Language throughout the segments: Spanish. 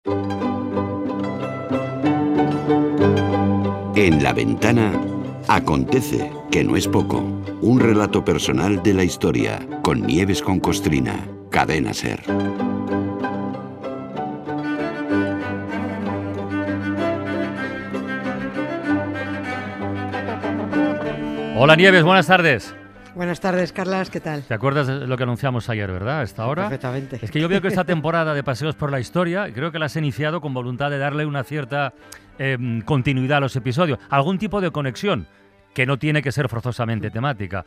En La Ventana acontece, que no es poco, un relato personal de la historia, con Nieves con Costrina, Cadena SER. Hola Nieves, buenas tardes. Buenas tardes, Carlas, ¿qué tal? ¿Te acuerdas de lo que anunciamos ayer, verdad? A esta hora. Perfectamente. Es que yo veo que esta temporada de Paseos por la Historia, creo que la has iniciado con voluntad de darle una cierta continuidad a los episodios, algún tipo de conexión, que no tiene que ser forzosamente temática.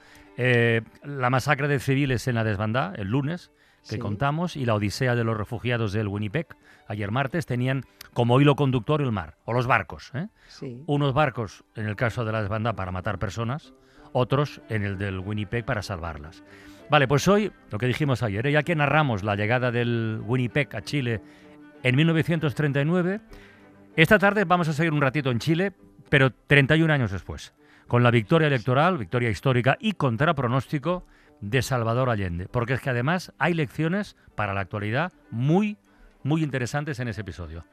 La masacre de civiles en la desbandada, el lunes, que contamos, y la odisea de los refugiados del Winnipeg, ayer martes, tenían como hilo conductor el mar, o los barcos. Sí. Unos barcos, en el caso de la desbandada, para matar personas, otros en el del Winnipeg para salvarlas. Vale, pues hoy, lo que dijimos ayer, ya que narramos la llegada del Winnipeg a Chile en 1939, esta tarde vamos a seguir un ratito en Chile, pero 31 años después, con la victoria electoral, victoria histórica y contra pronóstico de Salvador Allende, porque es que además hay lecciones para la actualidad muy, muy interesantes en ese episodio.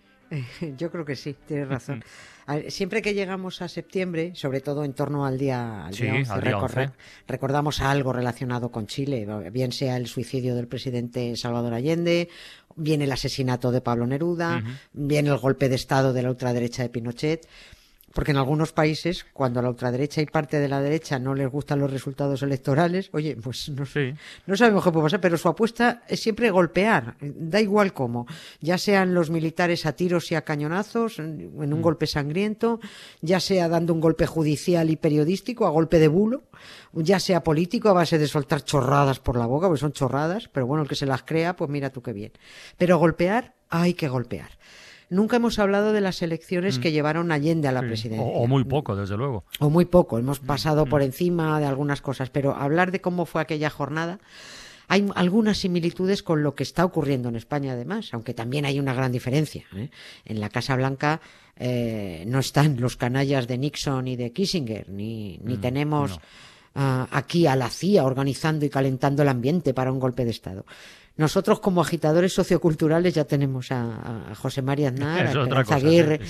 Yo creo que sí, tienes razón. Siempre que llegamos a septiembre, sobre todo en torno al día 11, recordamos algo relacionado con Chile, bien sea el suicidio del presidente Salvador Allende, bien el asesinato de Pablo Neruda, bien el golpe de Estado de la ultraderecha de Pinochet. Porque en algunos países, cuando a la ultraderecha y parte de la derecha no les gustan los resultados electorales, oye, pues no sabemos qué puede pasar, pero su apuesta es siempre golpear, da igual cómo, ya sean los militares a tiros y a cañonazos, en un golpe sangriento, ya sea dando un golpe judicial y periodístico a golpe de bulo, ya sea político a base de soltar chorradas por la boca, porque son chorradas, pero bueno, el que se las crea, pues mira tú qué bien. Pero golpear, hay que golpear. Nunca hemos hablado de las elecciones que llevaron a Allende a la presidencia. O muy poco, desde luego. O muy poco, hemos pasado por encima de algunas cosas, pero hablar de cómo fue aquella jornada, hay algunas similitudes con lo que está ocurriendo en España además, aunque también hay una gran diferencia. En la Casa Blanca no están los canallas de Nixon y de Kissinger, ni tenemos aquí a la CIA organizando y calentando el ambiente para un golpe de Estado. Nosotros, como agitadores socioculturales, ya tenemos a José María Aznar, a Esperanza Aguirre,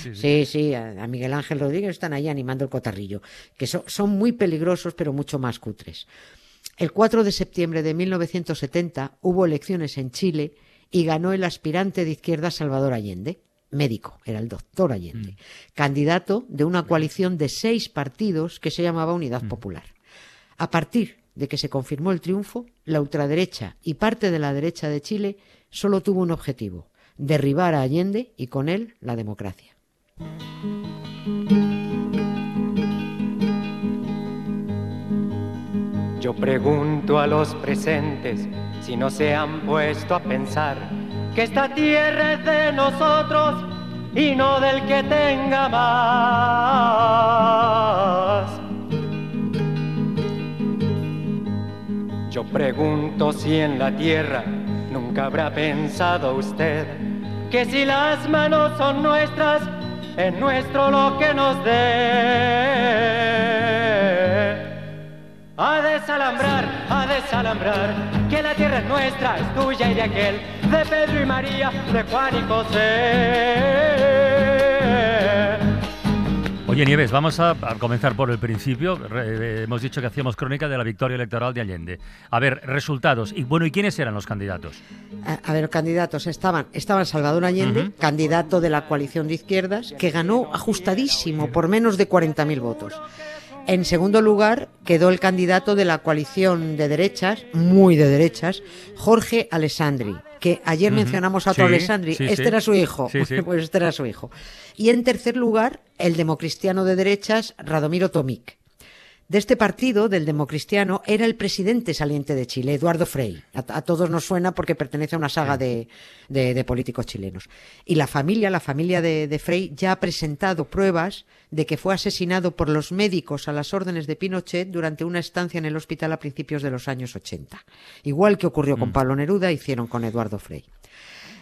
a Miguel Ángel Rodríguez, están ahí animando el cotarrillo, que son muy peligrosos, pero mucho más cutres. El 4 de septiembre de 1970 hubo elecciones en Chile y ganó el aspirante de izquierda Salvador Allende, médico, era el doctor Allende, candidato de una coalición de 6 partidos que se llamaba Unidad Popular. A partir de que se confirmó el triunfo, la ultraderecha y parte de la derecha de Chile solo tuvo un objetivo: derribar a Allende y con él la democracia. Yo pregunto a los presentes si no se han puesto a pensar que esta tierra es de nosotros y no del que tenga más. Yo pregunto si en la tierra nunca habrá pensado usted que si las manos son nuestras, es nuestro lo que nos dé. A desalambrar, que la tierra es nuestra, es tuya y de aquel, de Pedro y María, de Juan y José. Oye, Nieves, vamos a comenzar por el principio. Hemos dicho que hacíamos crónica de la victoria electoral de Allende. A ver, resultados. ¿Y quiénes eran los candidatos? A ver, candidatos estaban Salvador Allende, candidato de la coalición de izquierdas, que ganó ajustadísimo por menos de 40.000 votos. En segundo lugar quedó el candidato de la coalición de derechas, muy de derechas, Jorge Alessandri, que ayer mencionamos a otro Alessandri. Era su hijo. Pues este era su hijo. Y en tercer lugar, el democristiano de derechas, Radomiro Tomic. De este partido, del Democristiano, era el presidente saliente de Chile, Eduardo Frei. A todos nos suena porque pertenece a una saga de políticos chilenos. Y la familia de Frei ya ha presentado pruebas de que fue asesinado por los médicos a las órdenes de Pinochet durante una estancia en el hospital a principios de los años 80. Igual que ocurrió con Pablo Neruda, hicieron con Eduardo Frei.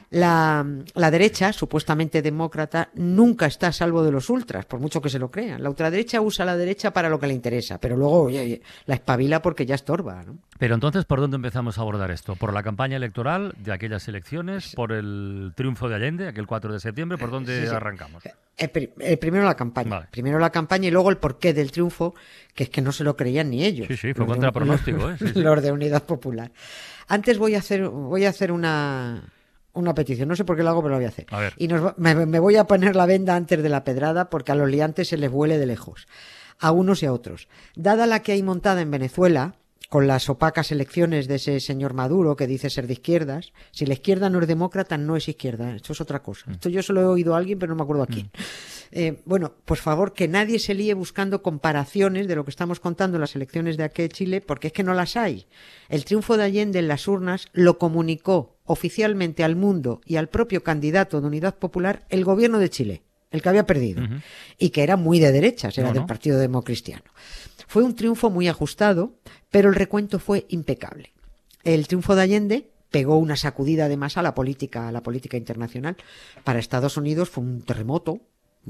La derecha, supuestamente demócrata, nunca está a salvo de los ultras, por mucho que se lo crean. La ultraderecha usa a la derecha para lo que le interesa, pero luego oye, la espabila porque ya estorba, ¿no? Pero entonces, ¿por dónde empezamos a abordar esto? ¿Por la campaña electoral de aquellas elecciones? ¿Por el triunfo de Allende, aquel 4 de septiembre? ¿Por dónde arrancamos? Primero la campaña. Vale. Primero la campaña y luego el porqué del triunfo, que es que no se lo creían ni ellos. Sí, fue contra pronóstico, ¿eh? Sí, los de Unidad Popular. Antes voy a hacer una petición, no sé por qué lo hago, pero lo voy a hacer. A ver. Y me voy a poner la venda antes de la pedrada porque a los liantes se les huele de lejos, a unos y a otros. Dada la que hay montada en Venezuela, con las opacas elecciones de ese señor Maduro que dice ser de izquierdas, si la izquierda no es demócrata, no es izquierda, esto es otra cosa. Esto yo se lo he oído a alguien, pero no me acuerdo a quién. Bueno, por favor, que nadie se líe buscando comparaciones de lo que estamos contando en las elecciones de aquí de Chile, porque es que no las hay. El triunfo de Allende en las urnas lo comunicó oficialmente al mundo y al propio candidato de Unidad Popular el gobierno de Chile, el que había perdido, y que era muy de derechas, era del Partido Democristiano. Fue un triunfo muy ajustado, pero el recuento fue impecable. El triunfo de Allende pegó una sacudida además a la política internacional. Para Estados Unidos fue un terremoto.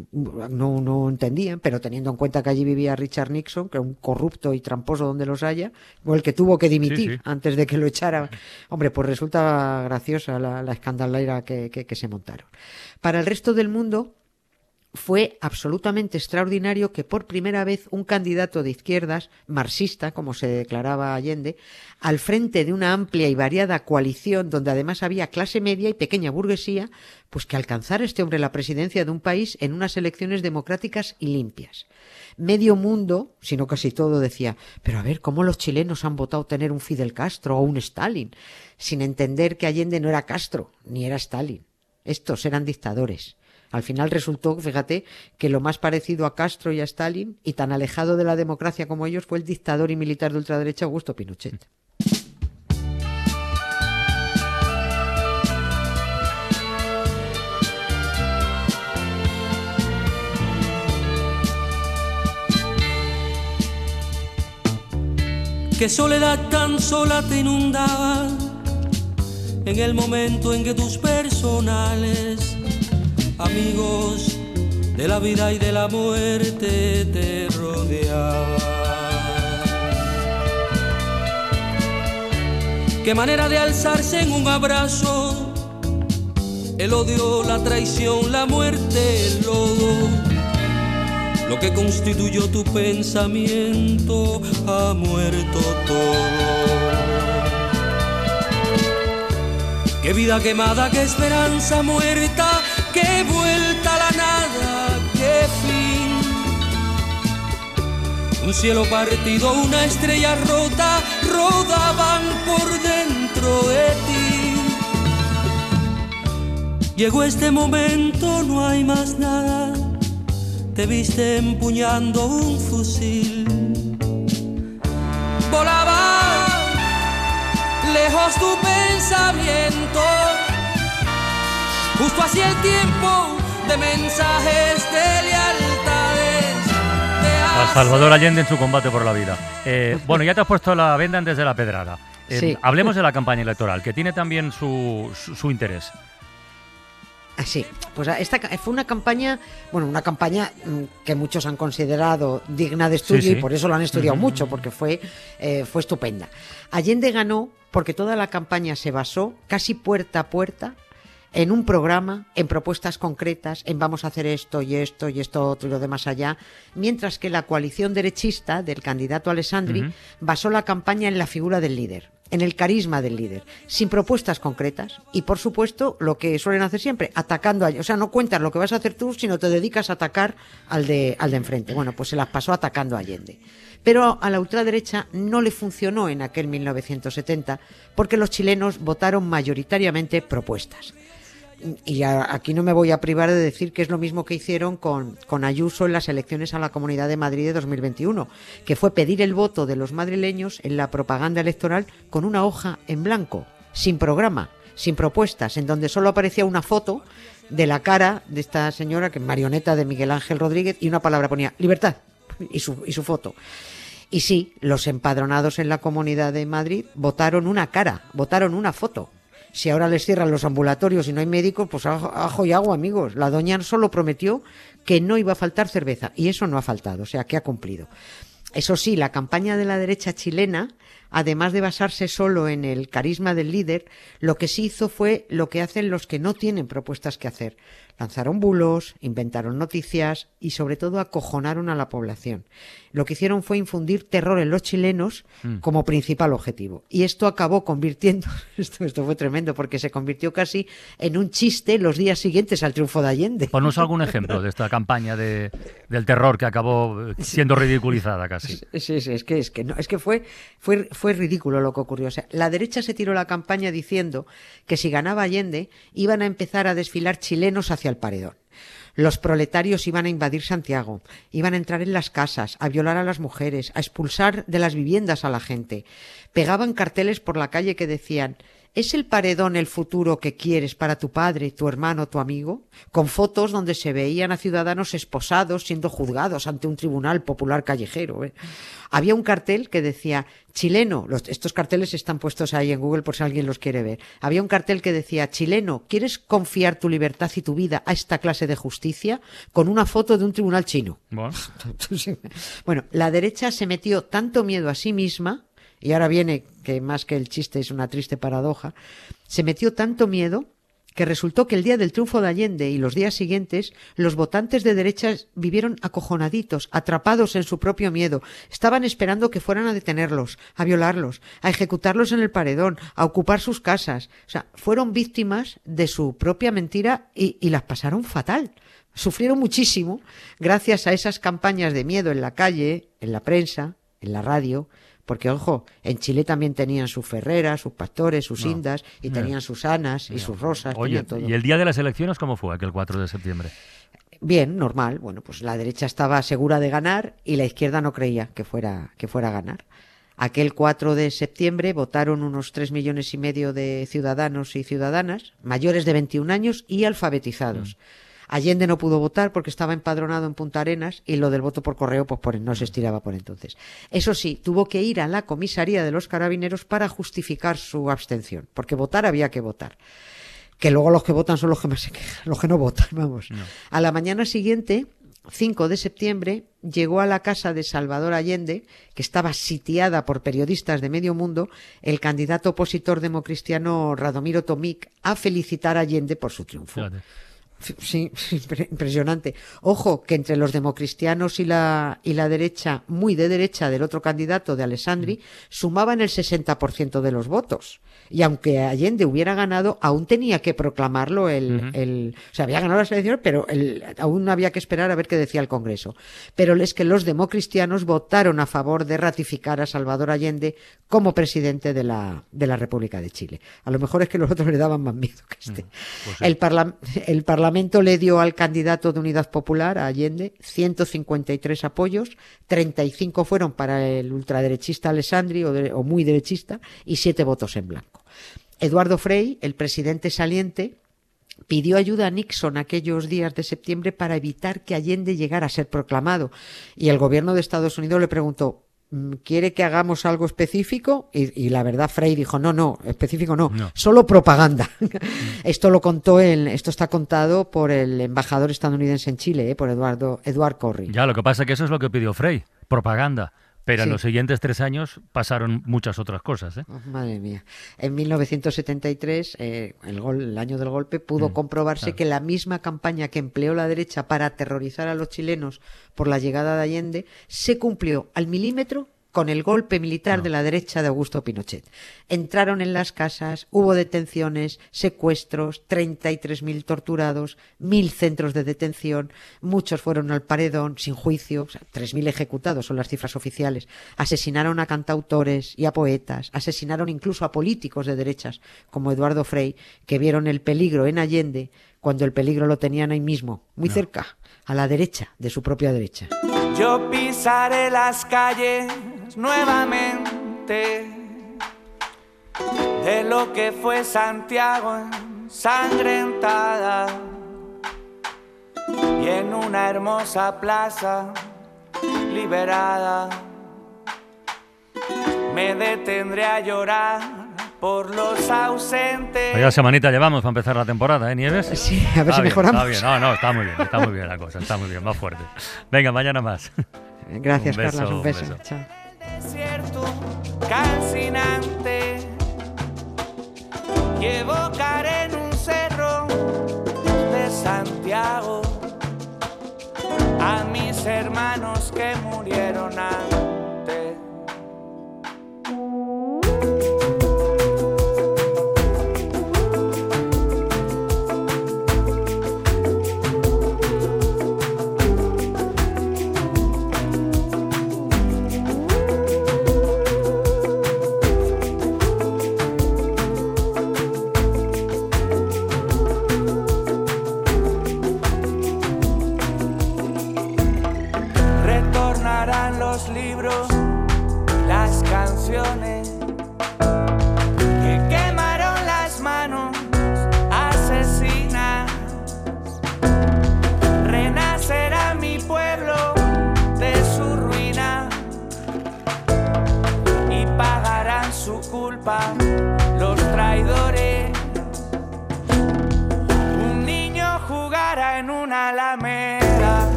No entendían, pero teniendo en cuenta que allí vivía Richard Nixon, que era un corrupto y tramposo donde los haya, o el que tuvo que dimitir antes de que lo echaran. Hombre, pues resulta graciosa la escandalera que se montaron. Para el resto del mundo fue absolutamente extraordinario que por primera vez un candidato de izquierdas, marxista, como se declaraba Allende, al frente de una amplia y variada coalición donde además había clase media y pequeña burguesía, pues que alcanzara este hombre la presidencia de un país en unas elecciones democráticas y limpias. Medio mundo, si no casi todo, decía, pero a ver, ¿cómo los chilenos han votado tener un Fidel Castro o un Stalin? Sin entender que Allende no era Castro, ni era Stalin. Estos eran dictadores. Al final resultó, fíjate, que lo más parecido a Castro y a Stalin y tan alejado de la democracia como ellos fue el dictador y militar de ultraderecha Augusto Pinochet. Qué soledad tan sola te inundaba en el momento en que tus personales amigos de la vida y de la muerte te rodeaban. Qué manera de alzarse en un abrazo, el odio, la traición, la muerte, el lodo, lo que constituyó tu pensamiento ha muerto todo. Qué vida quemada, qué esperanza muerta, qué vuelta a la nada, qué fin. Un cielo partido, una estrella rota, rodaban por dentro de ti. Llegó este momento, no hay más nada. Te viste empuñando un fusil. Volaba lejos tu pensamiento, justo hacia el tiempo de mensajes de lealtades. A Salvador Allende en su combate por la vida. Bueno, ya te has puesto la venda antes de la pedrada. Sí. Hablemos de la campaña electoral, que tiene también su interés. Sí, pues esta fue una campaña que muchos han considerado digna de estudio, y por eso lo han estudiado mucho, porque fue estupenda. Allende ganó porque toda la campaña se basó casi puerta a puerta en un programa, en propuestas concretas, en vamos a hacer esto y esto y esto otro y lo demás allá, mientras que la coalición derechista del candidato Alessandri basó la campaña en la figura del líder, en el carisma del líder, sin propuestas concretas y, por supuesto, lo que suelen hacer siempre, atacando a ellos. O sea, no cuentas lo que vas a hacer tú, sino te dedicas a atacar al de enfrente. Bueno, pues se las pasó atacando a Allende. Pero a la ultraderecha no le funcionó en aquel 1970 porque los chilenos votaron mayoritariamente propuestas. Y aquí no me voy a privar de decir que es lo mismo que hicieron con Ayuso en las elecciones a la Comunidad de Madrid de 2021, que fue pedir el voto de los madrileños en la propaganda electoral con una hoja en blanco, sin programa, sin propuestas, en donde solo aparecía una foto de la cara de esta señora, que es marioneta de Miguel Ángel Rodríguez, y una palabra ponía libertad y su foto. Y sí, los empadronados en la Comunidad de Madrid votaron una cara, votaron una foto, Si ahora les cierran los ambulatorios y no hay médicos, pues ajo y agua, amigos. La doña solo prometió que no iba a faltar cerveza y eso no ha faltado, o sea, que ha cumplido. Eso sí, la campaña de la derecha chilena, además de basarse solo en el carisma del líder, lo que sí hizo fue lo que hacen los que no tienen propuestas que hacer. Lanzaron bulos, inventaron noticias y sobre todo acojonaron a la población. Lo que hicieron fue infundir terror en los chilenos como principal objetivo. Y esto acabó convirtiendo, esto fue tremendo, porque se convirtió casi en un chiste los días siguientes al triunfo de Allende. Ponnos algún ejemplo de esta campaña del terror que acabó siendo ridiculizada casi. Sí, es que fue ridículo lo que ocurrió. O sea, la derecha se tiró la campaña diciendo que si ganaba Allende iban a empezar a desfilar chilenos hacia el paredón. Los proletarios iban a invadir Santiago, iban a entrar en las casas, a violar a las mujeres, a expulsar de las viviendas a la gente. Pegaban carteles por la calle que decían: ¿es el paredón el futuro que quieres para tu padre, tu hermano, tu amigo? Con fotos donde se veían a ciudadanos esposados siendo juzgados ante un tribunal popular callejero. Había un cartel que decía: chileno, estos carteles están puestos ahí en Google por si alguien los quiere ver. Había un cartel que decía: chileno, ¿quieres confiar tu libertad y tu vida a esta clase de justicia? Con una foto de un tribunal chino. Bueno, la derecha se metió tanto miedo a sí misma. Y ahora viene, que más que el chiste es una triste paradoja, se metió tanto miedo que resultó que el día del triunfo de Allende y los días siguientes, los votantes de derecha vivieron acojonaditos, atrapados en su propio miedo. Estaban esperando que fueran a detenerlos, a violarlos, a ejecutarlos en el paredón, a ocupar sus casas. O sea, fueron víctimas de su propia mentira y las pasaron fatal. Sufrieron muchísimo gracias a esas campañas de miedo en la calle, en la prensa, en la radio. Porque, ojo, en Chile también tenían sus ferreras, sus pastores, sus indas, y tenían sus anas y sus rosas. Oye, todo. ¿Y el día de las elecciones cómo fue, aquel 4 de septiembre? Bien, normal. Bueno, pues la derecha estaba segura de ganar y la izquierda no creía que fuera a ganar. Aquel 4 de septiembre votaron unos 3,5 millones de ciudadanos y ciudadanas, mayores de 21 años y alfabetizados. Allende no pudo votar porque estaba empadronado en Punta Arenas y lo del voto por correo pues no se estiraba por entonces. Eso sí, tuvo que ir a la comisaría de los carabineros para justificar su abstención, porque votar había que votar. Que luego los que votan son los que más se quejan, los que no votan, vamos. No. A la mañana siguiente, 5 de septiembre, llegó a la casa de Salvador Allende, que estaba sitiada por periodistas de medio mundo, el candidato opositor democristiano Radomiro Tomic, a felicitar a Allende por su triunfo. Fíjate. Sí, impresionante. Ojo, que entre los democristianos y la derecha, muy de derecha del otro candidato, de Alessandri, sumaban el 60% de los votos. Y aunque Allende hubiera ganado, aún tenía que proclamarlo o sea, había ganado las elecciones, pero aún había que esperar a ver qué decía el Congreso. Pero es que los democristianos votaron a favor de ratificar a Salvador Allende como presidente de la República de Chile. A lo mejor es que los otros le daban más miedo que este. Pues sí. El Parlamento le dio al candidato de Unidad Popular, a Allende, 153 apoyos, 35 fueron para el ultraderechista Alessandri o muy derechista y 7 votos en blanco. Eduardo Frei, el presidente saliente, pidió ayuda a Nixon aquellos días de septiembre para evitar que Allende llegara a ser proclamado. Y el gobierno de Estados Unidos le preguntó: ¿quiere que hagamos algo específico? Y la verdad, Frei dijo: no, específico no, solo propaganda. Esto está contado por el embajador estadounidense en Chile, por Edward Corry. Ya, lo que pasa es que eso es lo que pidió Frei, propaganda. Pero en los siguientes 3 años pasaron muchas otras cosas, ¿eh? Oh, madre mía. En 1973, el año del golpe, pudo comprobarse que la misma campaña que empleó la derecha para aterrorizar a los chilenos por la llegada de Allende se cumplió al milímetro con el golpe militar de la derecha de Augusto Pinochet. Entraron en las casas, hubo detenciones, secuestros, 33.000 torturados, 1.000 centros de detención, muchos fueron al paredón sin juicio, o sea, 3.000 ejecutados son las cifras oficiales. Asesinaron a cantautores y a poetas, asesinaron incluso a políticos de derechas como Eduardo Frei, que vieron el peligro en Allende cuando el peligro lo tenían ahí mismo, muy cerca, a la derecha, de su propia derecha. Yo pisaré las calles nuevamente de lo que fue Santiago ensangrentada, y en una hermosa plaza liberada me detendré a llorar por los ausentes. Vaya semanita llevamos para empezar la temporada, ¿eh, Nieves? Sí, a ver si mejoramos. Está bien, no, está muy bien la cosa, está muy bien, más fuerte. Venga, mañana más. Gracias, Un beso, Carlas, un beso. un beso. Chao. Desierto calcinante, y evocar en un cerro de Santiago a mis hermanos que murieron antes. Los libros, las canciones que quemaron las manos asesinas. Renacerá mi pueblo de su ruina y pagarán su culpa los traidores. Un niño jugará en una alameda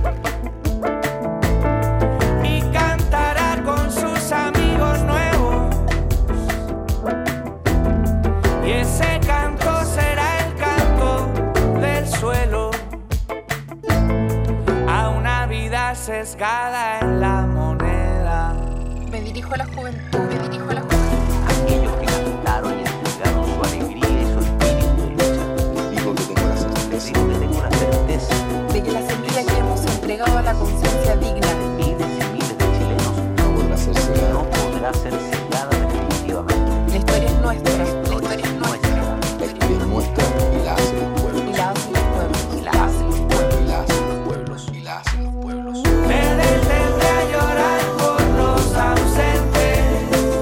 amigos nuevos, y ese canto será el canto del suelo a una vida sesgada en la moneda. Me dirijo a la juventud, aquellos que cantaron y entregaron su alegría y su espíritu de lucha. Digo que tengo la certeza de que la semilla que hemos entregado a la conciencia digna de miles y miles de chilenos no podrá ser cegada definitivamente. La historia es nuestra, La historia es nuestra y la hacen los pueblos. Y la hacen los pueblos. Me detendré a llorar por los ausentes.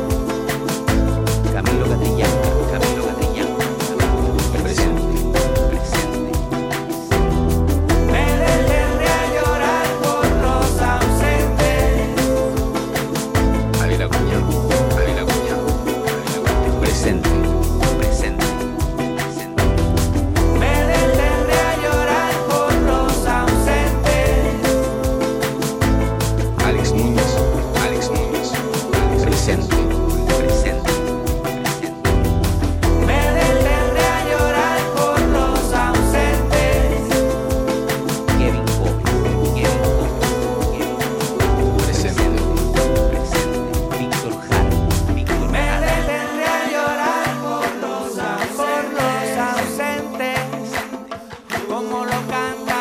Camilo Catrillanca. Presente. Me detendré a llorar por los ausentes. Ávila Cuñado. Presente. Me detendré a llorar por los ausentes. Alex Núñez. Presente. Me detendré a llorar por los ausentes. Kevin Gómez. Presente. Víctor Jara. Me detendré a llorar por los ausentes. Como lo canta